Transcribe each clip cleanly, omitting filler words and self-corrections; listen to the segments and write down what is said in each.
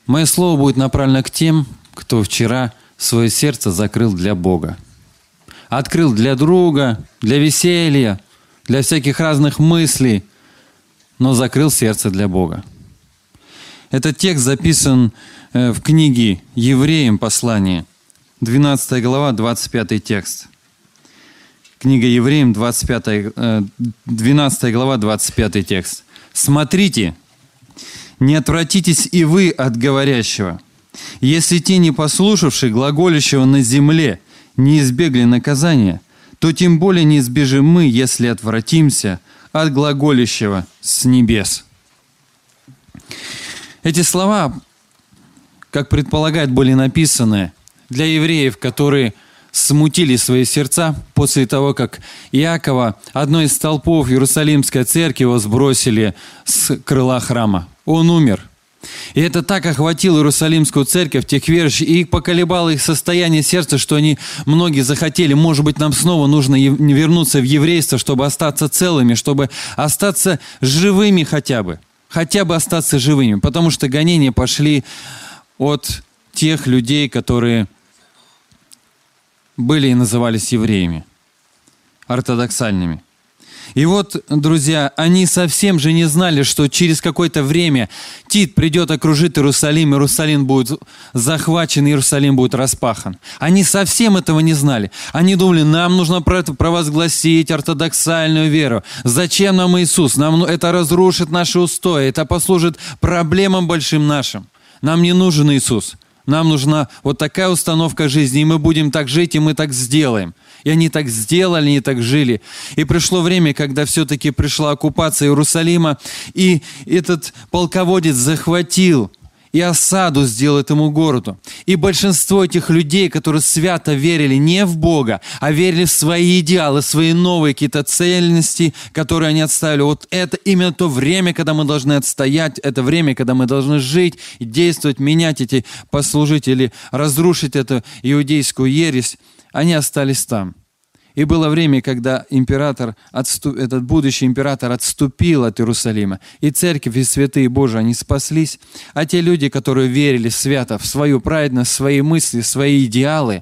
Мое слово будет направлено к тем, кто вчера свое сердце закрыл для Бога. Открыл для друга, для веселья, для всяких разных мыслей, но закрыл сердце для Бога. Этот текст записан в книге Евреям послание, 12 глава, 25 текст. Книга Евреям, 12 глава, 25 текст. «Смотрите, не отвратитесь и вы от говорящего. Если те, не послушавшие глаголящего на земле, не избегли наказания, то тем более не избежим мы, если отвратимся от глаголящего с небес». Эти слова, как предполагает, были написаны для евреев, которые смутили свои сердца после того, как Иакова, одной из столпов Иерусалимской церкви, его сбросили с крыла храма. Он умер. И это так охватило Иерусалимскую церковь, тех верующих, и поколебало их состояние сердца, что многие захотели, может быть, нам снова нужно вернуться в еврейство, чтобы остаться целыми, чтобы остаться живыми хотя бы остаться живыми, потому что гонения пошли от тех людей, которые были и назывались евреями, ортодоксальными. И вот, друзья, они совсем же не знали, что через какое-то время Тит придет, окружит Иерусалим, Иерусалим будет захвачен, Иерусалим будет распахан. Они совсем этого не знали. Они думали, нам нужно провозгласить ортодоксальную веру. Зачем нам Иисус? Нам это разрушит наши устои, это послужит проблемам большим нашим. Нам не нужен Иисус. Нам нужна вот такая установка жизни, и мы будем так жить, и мы так сделаем. И они так сделали, они так жили. И пришло время, когда все-таки пришла оккупация Иерусалима, и этот полководец захватил и осаду сделал этому городу. И большинство этих людей, которые свято верили не в Бога, а верили в свои идеалы, свои новые какие-то ценности, которые они отставили. Вот это именно то время, когда мы должны отстоять, это время, когда мы должны жить и действовать, менять эти, послужить или разрушить эту иудейскую ересь. Они остались там. И было время, когда этот будущий император отступил от Иерусалима, и церковь, и святые Божии, они спаслись, а те люди, которые верили свято в свою праведность, в свои мысли, в свои идеалы,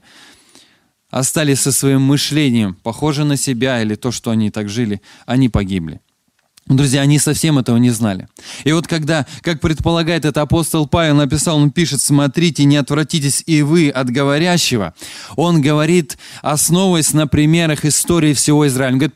остались со своим мышлением, похоже на себя или то, что они так жили, они погибли. Друзья, они совсем этого не знали. И вот когда, как предполагает это апостол Павел написал, он пишет: «Смотрите, не отвратитесь и вы от говорящего». Он говорит, основываясь на примерах истории всего Израиля. Он говорит,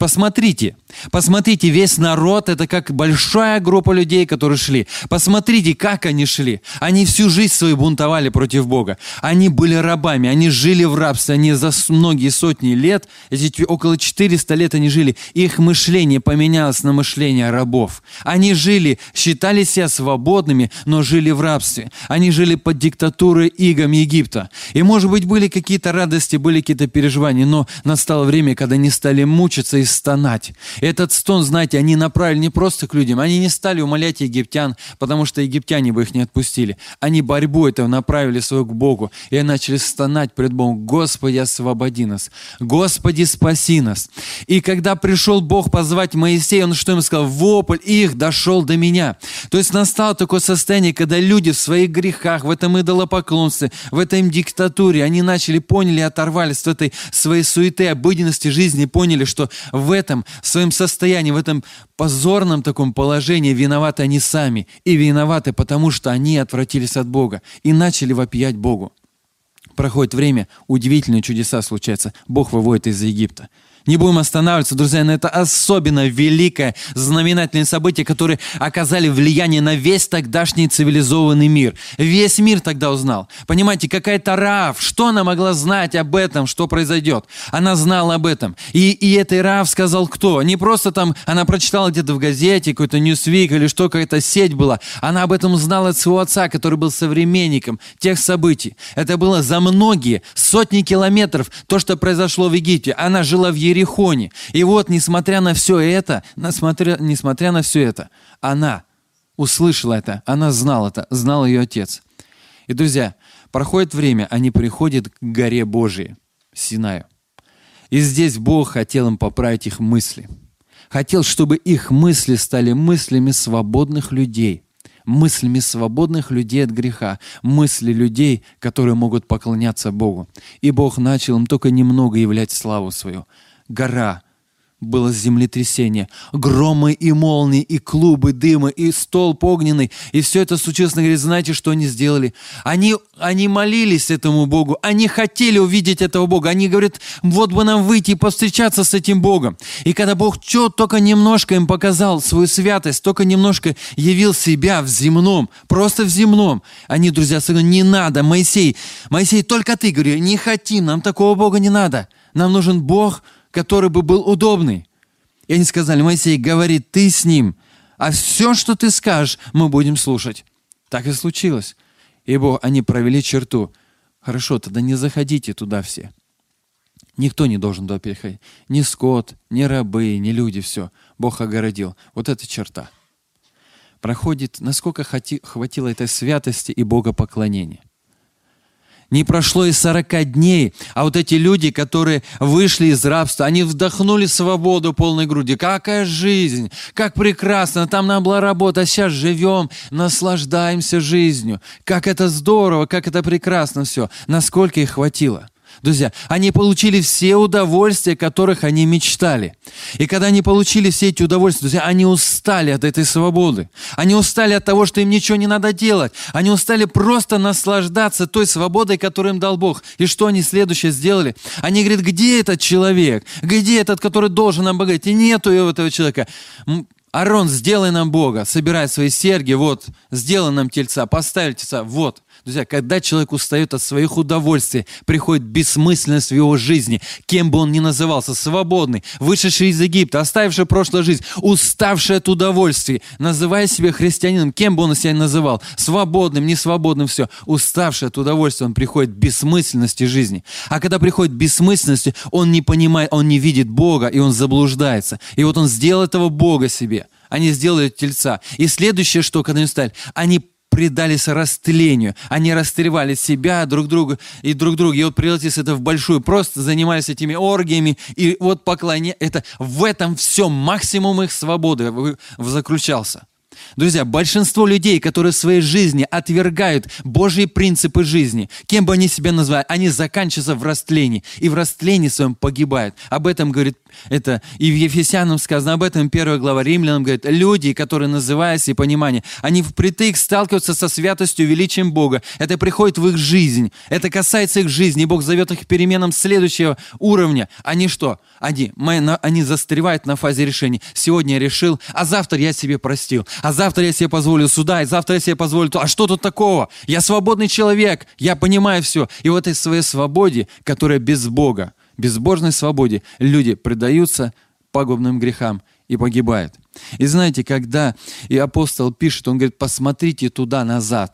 посмотрите, весь народ, это как большая группа людей, которые шли. Посмотрите, как они шли. Они всю жизнь свою бунтовали против Бога. Они были рабами, они жили в рабстве, они за многие сотни лет, около 400 лет они жили, их мышление поменялось на мышление рабов. Они считали себя свободными, но жили в рабстве. Они жили под диктатурой игом Египта. И, может быть, были какие-то радости, были какие-то переживания, но настало время, когда они стали мучиться и стонать. И этот стон, знаете, они направили не просто к людям, они не стали умолять египтян, потому что египтяне бы их не отпустили. Они борьбу эту направили свою к Богу, и они начали стонать пред Богом: «Господи, освободи нас! Господи, спаси нас!» И когда пришел Бог позвать Моисея, он что ему сказал? Вопль их дошел до меня. То есть настало такое состояние, когда люди в своих грехах, в этом идолопоклонстве, в этой диктатуре, они поняли, оторвались от этой своей суеты, обыденности жизни, поняли, что в этом своем состоянии, в этом позорном таком положении виноваты они сами. И виноваты, потому что они отвратились от Бога и начали вопиять Богу. Проходит время, удивительные чудеса случаются. Бог выводит из Египта. Не будем останавливаться, друзья, но это особенно великое, знаменательное событие, которое оказали влияние на весь тогдашний цивилизованный мир. Весь мир тогда узнал. Понимаете, какая-то Раав, что она могла знать об этом, что произойдет? Она знала об этом. И этой Раав сказал кто? Не просто там, она прочитала где-то в газете, какой-то Newsweek или что, какая-то сеть была. Она об этом знала от своего отца, который был современником тех событий. Это было за многие сотни километров то, что произошло в Египте. Она жила в Иерихоне. И вот, несмотря на все это, она услышала это, она знала это, знал ее отец. И, друзья, проходит время, они приходят к горе Божией, Синаю. И здесь Бог хотел им поправить их мысли. Хотел, чтобы их мысли стали мыслями свободных людей, мыслями свободных людей от греха, мысли людей, которые могут поклоняться Богу. И Бог начал им только немного являть славу свою. Гора, было землетрясение, громы и молнии, и клубы дыма, и столб огненный. И все это случилось. Он говорит, знаете, что они сделали? Они молились этому Богу, они хотели увидеть этого Бога. Они говорят, вот бы нам выйти и повстречаться с этим Богом. И когда Бог только немножко им показал свою святость, только немножко явил себя в земном, просто в земном, они, друзья, сказали, не надо, Моисей, только ты, говорю, не хотим, нам такого Бога не надо. Нам нужен Бог, который бы был удобный. И они сказали, Моисей, говори ты с ним, а все, что ты скажешь, мы будем слушать. Так и случилось. И они провели черту. Хорошо, тогда не заходите туда все. Никто не должен туда переходить. Ни скот, ни рабы, ни люди, все. Бог огородил. Вот эта черта. Проходит, насколько хватило этой святости и богопоклонения. Не прошло и 40 дней, а вот эти люди, которые вышли из рабства, они вдохнули свободу полной груди. Какая жизнь, как прекрасно, там нам была работа, а сейчас живем, наслаждаемся жизнью. Как это здорово, как это прекрасно все. Насколько их хватило. Друзья, они получили все удовольствия, которых они мечтали. И когда они получили все эти удовольствия, друзья, они устали от этой свободы. Они устали от того, что им ничего не надо делать. Они устали просто наслаждаться той свободой, которую им дал Бог. И что они следующее сделали? Они говорят, где этот человек? Где этот, который должен нам богатеть? И нету этого человека. Аарон, сделай нам Бога, собирай свои серьги, вот, сделай нам тельца, поставь тельца, вот. Друзья, когда человек устает от своих удовольствий, приходит бессмысленность в его жизни, кем бы он ни назывался, свободный, вышедший из Египта, оставивший прошлую жизнь, уставший от удовольствий, называя себя христианином, кем бы он себя ни называл, свободным, несвободным, все, уставший от удовольствия, он приходит к бессмысленности жизни. А когда приходит к бессмысленности, он не понимает, он не видит Бога, и он заблуждается. И вот он сделал этого Бога себе. Они сделали тельца. И следующее, что, когда они стали, они предались растлению. Они растлевали себя, друг друга. И вот превратилось это в большую. Просто занимались этими оргиями. И вот поклонение. В этом все максимум их свободы заключался. Друзья, большинство людей, которые в своей жизни отвергают Божьи принципы жизни, кем бы они себя назвали, они заканчиваются в растлении. И в растлении своем погибают. Об этом говорит это и в Ефесянам сказано, об этом 1 глава Римлянам говорит. Люди, которые называются и понимание, они впритык сталкиваются со святостью и величием Бога. Это приходит в их жизнь. Это касается их жизни. И Бог зовет их к переменам следующего уровня. Они что? Они застревают на фазе решения. Сегодня я решил, а завтра я себе простил. А завтра я себе позволю сюда, и завтра я себе позволю то. А что тут такого? Я свободный человек, я понимаю все. И в этой своей свободе, которая без Бога, безбожной свободе, люди предаются пагубным грехам и погибают. И знаете, когда и апостол пишет, он говорит, посмотрите туда назад.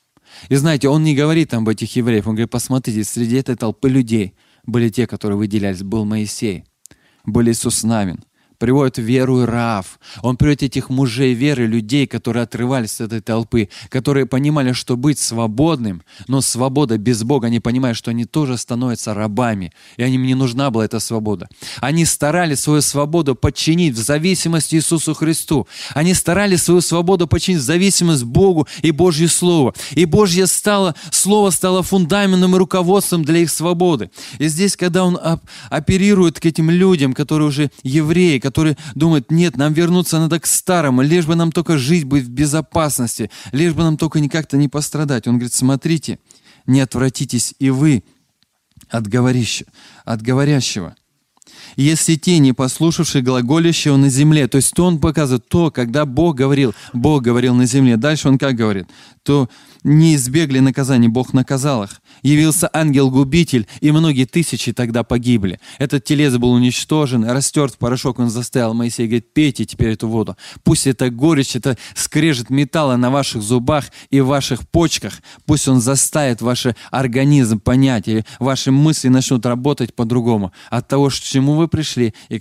И знаете, он не говорит там об этих евреев, он говорит, посмотрите, среди этой толпы людей были те, которые выделялись. Был Моисей, был Иисус Навин. Приводит веру и Раав. Он приводит этих мужей веры, людей, которые отрывались от этой толпы, которые понимали, что быть свободным, но свобода без Бога, они понимают, что они тоже становятся рабами, и им не нужна была эта свобода. Они старались свою свободу подчинить в зависимости Иисусу Христу. Они старались свою свободу подчинить в зависимость Богу и Божье Слово. И Божье Слово стало фундаментом и руководством для их свободы. И здесь, когда он оперирует к этим людям, которые уже евреи, которые думают, нет, нам вернуться надо к старому, лишь бы нам только жить быть в безопасности, лишь бы нам только как-то не пострадать. Он говорит, смотрите, не отвратитесь и вы от говорящего. Если те, не послушавшие глаголящего на земле, то есть то он показывает, когда Бог говорил на земле. Дальше он как говорит? То не избегли наказания, Бог наказал их. Явился ангел-губитель, и многие тысячи тогда погибли. Этот телец был уничтожен, растерт в порошок, он заставил Моисея, говорит, пейте теперь эту воду. Пусть это горечь, это скрежет металла на ваших зубах и в ваших почках. Пусть он заставит ваш организм понять, и ваши мысли начнут работать по-другому. От того, к чему вы пришли и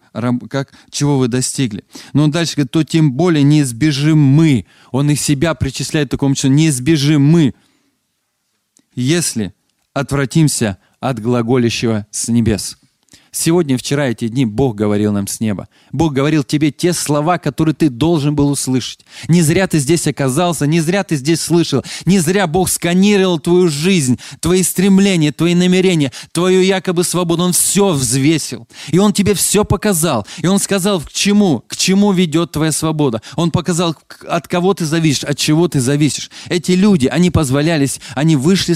чего вы достигли. Но он дальше говорит, то тем более не избежим мы. Он их себя причисляет к такому числу, не избежим мы, если отвратимся от глаголящего с небес. Сегодня, вчера, эти дни Бог говорил нам с неба. Бог говорил тебе те слова, которые ты должен был услышать. Не зря ты здесь оказался, не зря ты здесь слышал, не зря Бог сканировал твою жизнь, твои стремления, твои намерения, твою якобы свободу. Он все взвесил. И Он тебе все показал. И Он сказал, к чему ведет твоя свобода. Он показал, от кого ты зависишь, от чего ты зависишь. Эти люди, они позволялись, они вышли в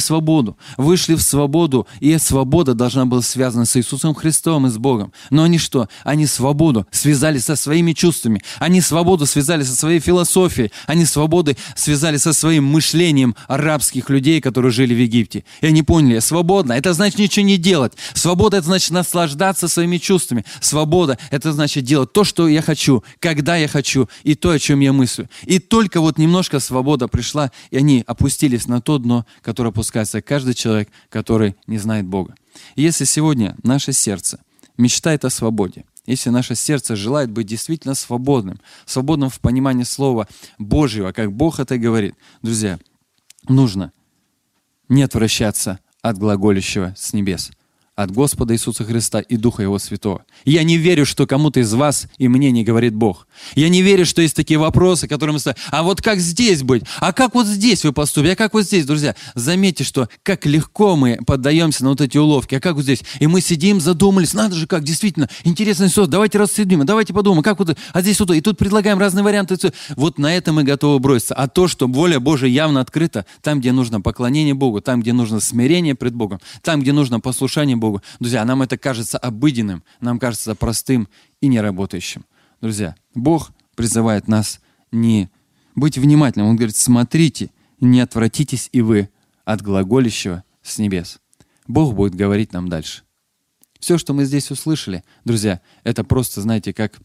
свободу, и свобода должна была связана с Иисусом Христом и с Богом. Но они что? Они свободу связали со своими чувствами, они свободу связали со своей философией, они свободу связали со своим мышлением арабских людей, которые жили в Египте. И они поняли, свободно, это значит ничего не делать. Свобода, это значит наслаждаться своими чувствами. Свобода, это значит делать то, что я хочу, когда я хочу, и то, о чем я мыслю. И только вот немножко свобода пришла, и они опустились на то дно, которое опускается каждый человек, который не знает Бога. И если сегодня наше сердце мечтает о свободе, если наше сердце желает быть действительно свободным в понимании Слова Божьего, как Бог это говорит, друзья, нужно не отвращаться от глаголящего с небес, от Господа Иисуса Христа и Духа Его Святого. Я не верю, что кому-то из вас и мне не говорит Бог. Я не верю, что есть такие вопросы, которые мы ставим. А вот как здесь быть? А как вот здесь вы поступите? А как вот здесь, друзья? Заметьте, что как легко мы поддаемся на вот эти уловки. А как вот здесь? И мы сидим, задумались, надо же как, действительно, интересно все, давайте расследуем, давайте подумаем, как вот, а здесь вот, и тут предлагаем разные варианты. Вот на это мы готовы броситься. А то, что воля Божия явно открыта, там, где нужно поклонение Богу, там, где нужно смирение пред Богом, там, где нужно послушание Богу, друзья, нам это кажется обыденным, нам кажется простым и неработающим. Друзья, Бог призывает нас не быть внимательным. Он говорит, смотрите, не отвратитесь и вы от глаголящего с небес. Бог будет говорить нам дальше. Все, что мы здесь услышали, друзья, это просто, знаете, как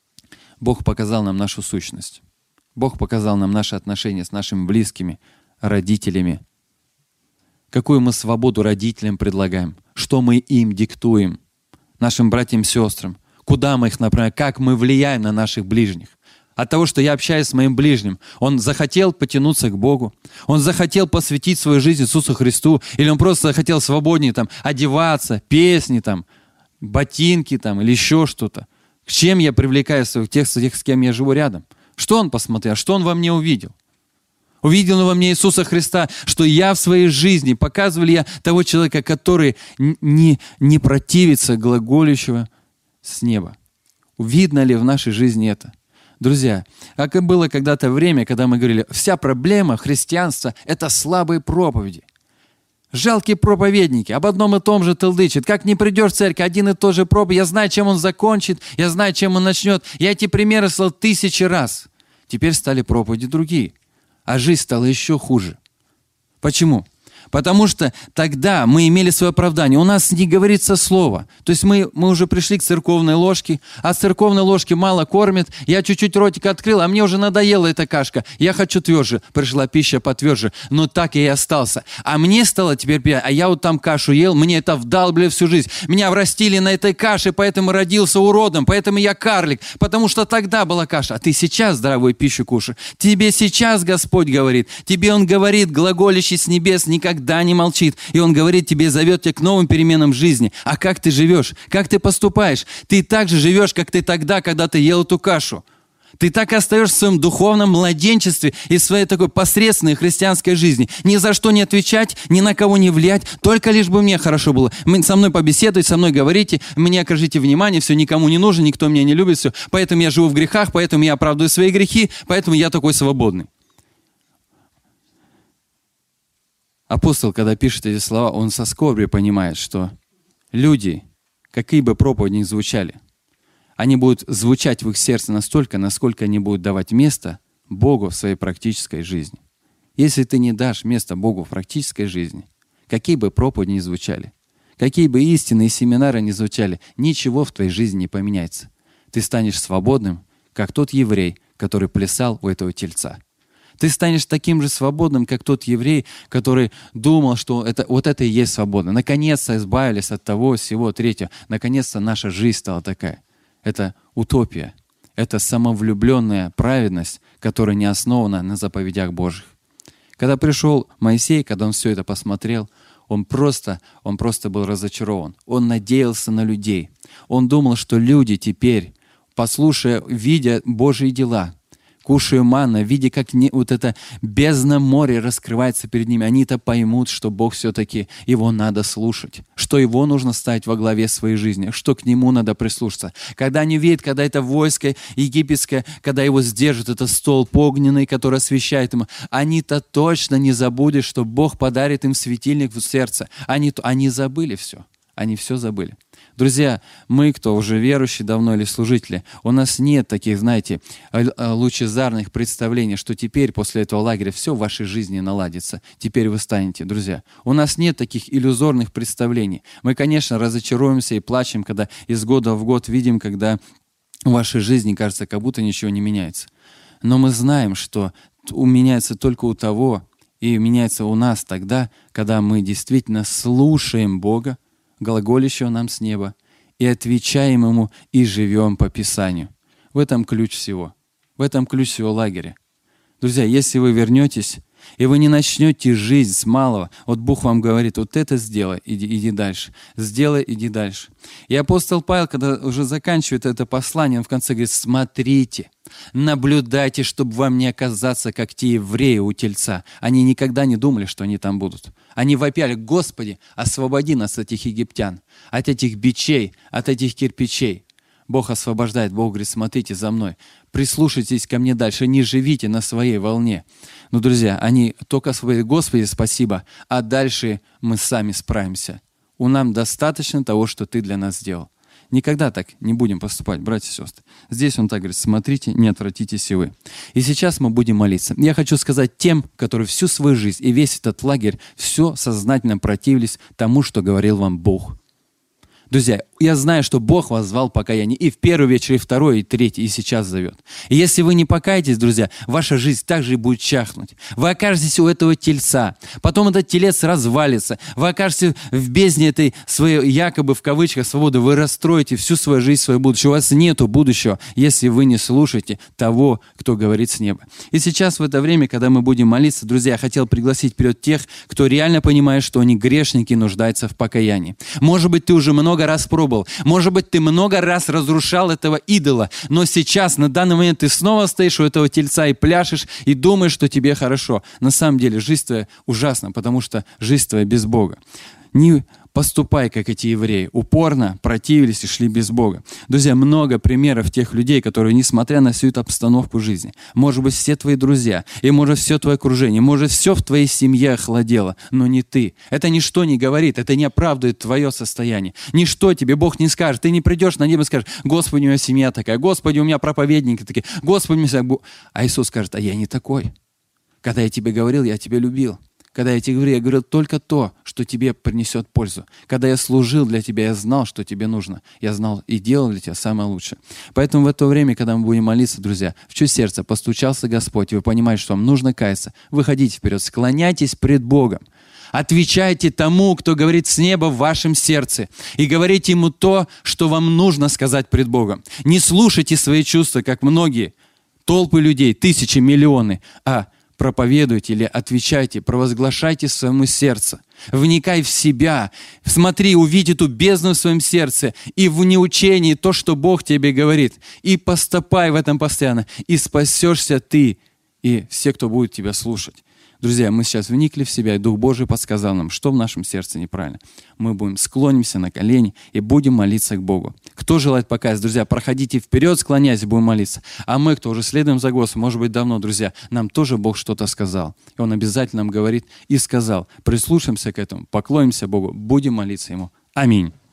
Бог показал нам нашу сущность. Бог показал нам наши отношения с нашими близкими, родителями. Какую мы свободу родителям предлагаем, что мы им диктуем, нашим братьям и сестрам, куда мы их направляем, как мы влияем на наших ближних. От того, что я общаюсь с моим ближним, он захотел потянуться к Богу, он захотел посвятить свою жизнь Иисусу Христу, или он просто захотел свободнее там, одеваться, песни, там, ботинки там, или еще что-то. К чем я привлекаю тех, с кем я живу рядом? Что он посмотрел, что он во мне увидел? Увидел во мне Иисуса Христа, что я в своей жизни, показывал я того человека, который не противится глаголящего с неба. Видно ли в нашей жизни это? Друзья, как и было когда-то время, когда мы говорили, вся проблема христианства – это слабые проповеди. Жалкие проповедники, об одном и том же толдычат. Как не придешь в церковь, один и тот же проповедь, я знаю, чем он закончит, я знаю, чем он начнет. Я эти примеры слал 1000 раз. Теперь стали проповеди другие. А жизнь стала еще хуже. Почему? Потому что тогда мы имели свое оправдание. У нас не говорится слово. То есть мы уже пришли к церковной ложке, а с церковной ложки мало кормят. Я чуть-чуть ротик открыл, а мне уже надоела эта кашка. Я хочу тверже. Пришла пища потверже. Но так я и остался. А мне стало теперь приятно. А я вот там кашу ел, мне это вдалбливали всю жизнь. Меня врастили на этой каше, поэтому родился уродом, поэтому я карлик. Потому что тогда была каша. А ты сейчас здоровую пищу кушаешь. Тебе сейчас Господь говорит. Тебе Он говорит, глаголящий с небес, никогда не молчит. И Он говорит тебе, зовет тебя к новым переменам жизни. А как ты живешь? Как ты поступаешь? Ты так же живешь, как ты тогда, когда ты ел эту кашу. Ты так и остаешься в своем духовном младенчестве и в своей такой посредственной христианской жизни. Ни за что не отвечать, ни на кого не влиять, только лишь бы мне хорошо было. Со мной побеседуйте, со мной говорите, мне окажите внимание, все, никому не нужно, никто меня не любит, все. Поэтому я живу в грехах, поэтому я оправдываю свои грехи, поэтому я такой свободный. Апостол, когда пишет эти слова, он со скорбью понимает, что люди, какие бы проповеди ни звучали, они будут звучать в их сердце настолько, насколько они будут давать место Богу в своей практической жизни. Если ты не дашь место Богу в практической жизни, какие бы проповеди ни звучали, какие бы истины и семинары ни звучали, ничего в твоей жизни не поменяется. Ты станешь свободным, как тот еврей, который плясал у этого тельца. Ты станешь таким же свободным, как тот еврей, который думал, что вот это и есть свобода. Наконец-то избавились от того, сего, третьего. Наконец-то наша жизнь стала такая. Это утопия. Это самовлюбленная праведность, которая не основана на заповедях Божьих. Когда пришел Моисей, когда он все это посмотрел, Он просто был разочарован. Он надеялся на людей. Он думал, что люди теперь, послушая, видя Божьи дела, кушая манна, видя, как вот это бездна моря раскрывается перед ними, они-то поймут, что Бог все-таки, Его надо слушать, что Его нужно ставить во главе своей жизни, что к Нему надо прислушаться. Когда они видят, когда это войско египетское, когда его сдержит, это столб огненный, который освещает ему, они-то точно не забудут, что Бог подарит им светильник в сердце. Они забыли все. Они все забыли. Друзья, мы, кто уже верующие давно или служители, у нас нет таких, знаете, лучезарных представлений, что теперь после этого лагеря все в вашей жизни наладится. Теперь вы станете, друзья. У нас нет таких иллюзорных представлений. Мы, конечно, разочаруемся и плачем, когда из года в год видим, когда в вашей жизни кажется, как будто ничего не меняется. Но мы знаем, что меняется только у того, и меняется у нас тогда, когда мы действительно слушаем Бога, глаголящего нам с неба, и отвечаем Ему, и живем по Писанию. В этом ключ всего. В этом ключ всего лагеря. Друзья, если вы вернетесь, и вы не начнете жизнь с малого, вот Бог вам говорит, вот это сделай, иди дальше. Сделай, иди дальше. И апостол Павел, когда уже заканчивает это послание, он в конце говорит, смотрите, наблюдайте, чтобы вам не оказаться, как те евреи у тельца. Они никогда не думали, что они там будут. Они вопяли, Господи, освободи нас от этих египтян, от этих бичей, от этих кирпичей. Бог освобождает, Бог говорит, смотрите за мной, прислушайтесь ко мне дальше, не живите на своей волне. Ну, друзья, они только освободили, Господи, спасибо, а дальше мы сами справимся. У нас достаточно того, что Ты для нас сделал. Никогда так не будем поступать, братья и сестры. Здесь он так говорит, смотрите, не отвратитесь и вы. И сейчас мы будем молиться. Я хочу сказать тем, которые всю свою жизнь и весь этот лагерь все сознательно противились тому, что говорил вам Бог. Друзья, я знаю, что Бог вас звал покаяние и в первый вечер, и второй, и третий, и сейчас зовет. И если вы не покаетесь, друзья, ваша жизнь также и будет чахнуть. Вы окажетесь у этого тельца. Потом этот телец развалится. Вы окажетесь в бездне этой своей, якобы в кавычках, свободы. Вы расстроите всю свою жизнь, свое будущее. У вас нету будущего, если вы не слушаете того, кто говорит с неба. И сейчас в это время, когда мы будем молиться, друзья, я хотел пригласить вперед тех, кто реально понимает, что они грешники и нуждаются в покаянии. Может быть, ты уже много раз пробовал. Может быть, ты много раз разрушал этого идола, но сейчас, на данный момент, ты снова стоишь у этого тельца и пляшешь, и думаешь, что тебе хорошо. На самом деле, жизнь твоя ужасна, потому что жизнь твоя без Бога. Не поступай, как эти евреи, упорно противились и шли без Бога. Друзья, много примеров тех людей, которые, несмотря на всю эту обстановку жизни, может быть, все твои друзья, и может все твое окружение, может все в твоей семье охладело, но не ты. Это ничто не говорит, это не оправдывает твое состояние. Ничто тебе Бог не скажет. Ты не придешь на небо и скажешь, Господи, у меня семья такая, Господи, у меня проповедники такие, Господи, мне... А Иисус скажет, а я не такой. Когда я тебе говорил, я тебя любил. Когда я тебе говорю, я говорил только то, что тебе принесет пользу. Когда я служил для тебя, я знал, что тебе нужно. Я знал и делал для тебя самое лучшее. Поэтому в это время, когда мы будем молиться, друзья, в чье сердце постучался Господь, и вы понимаете, что вам нужно каяться, выходите вперед, склоняйтесь пред Богом. Отвечайте тому, кто говорит с неба в вашем сердце. И говорите ему то, что вам нужно сказать пред Богом. Не слушайте свои чувства, как многие толпы людей, тысячи, миллионы, а проповедуйте или отвечайте, провозглашайте своему сердцу. Вникай в себя, смотри, увидь эту бездну в своем сердце и в неучении то, что Бог тебе говорит. И поступай в этом постоянно, и спасешься ты и все, кто будет тебя слушать. Друзья, мы сейчас вникли в себя, и Дух Божий подсказал нам, что в нашем сердце неправильно. Мы склонимся на колени и будем молиться к Богу. Кто желает покаяться, друзья, проходите вперед, склоняясь, будем молиться. А мы, кто уже следуем за Господом, может быть, давно, друзья, нам тоже Бог что-то сказал. И Он обязательно нам говорит и сказал. Прислушаемся к этому, поклонимся Богу, будем молиться Ему. Аминь.